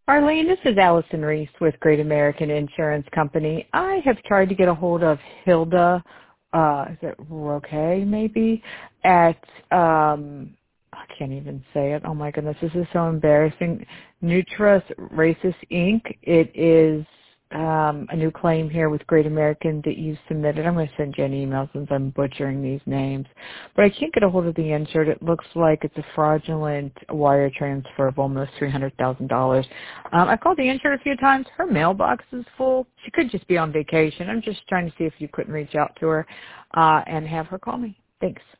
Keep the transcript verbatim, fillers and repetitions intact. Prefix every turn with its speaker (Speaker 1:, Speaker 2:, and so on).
Speaker 1: Arlene, this is Allison Reese with Great American Insurance Company. I have tried to get a hold of Hilda, uh, is it Roque maybe, at, um, I can't even say it. Oh my goodness, this is so embarrassing. Nutris Racis Incorporated. It is um, a new claim here with Great American that you submitted. I'm going to send you an email since I'm butchering these names. But I can't get a hold of the insured. It looks like it's a fraudulent wire transfer of almost three hundred thousand dollars. Um, I called the insured a few times. Her mailbox is full. She could just be on vacation. I'm just trying to see if you couldn't reach out to her uh, and have her call me. Thanks.